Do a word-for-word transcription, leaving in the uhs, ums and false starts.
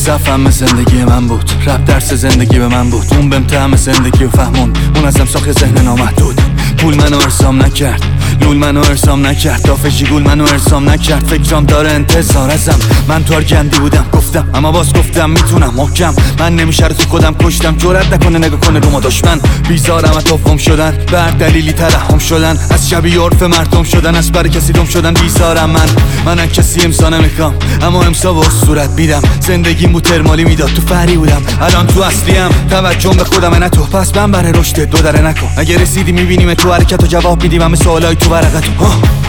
صفم زندگی من بود، رپ درس زندگی به من بود. اون بهم طعم زندگی و فهمون، اون ازم ساخت ذهن نامحدود. پول منو ارسام نکرد، لول منو ارسام نکرد، دافشی گول منو ارسام نکرد. فکرام داره انتظار ازم، من تو گندی بودم گفتم، اما باز گفتم میتونم محکم. من نمیشه رو تو خودم کشتم، جرأت نکنه نگاه کنه رو ما دشمن. بیزارم از توفم شدن، بر دلیلی ترحم شدن، از شبیه عرف مردم شدن، از بر کسی دم شدن. بیزارم من، من از کسی امسا نمیخوام، اما امسا با صورت میدم. زندگیم بود ترمالی میداد، تو فری بودم، الان تو اصلیم. توجه به خودم نه تو، پس من برای رشد دو دره نکن. اگه رسیدی میبینیم تو حرکت و جواب میدیم همه سوالای تو ورقتو.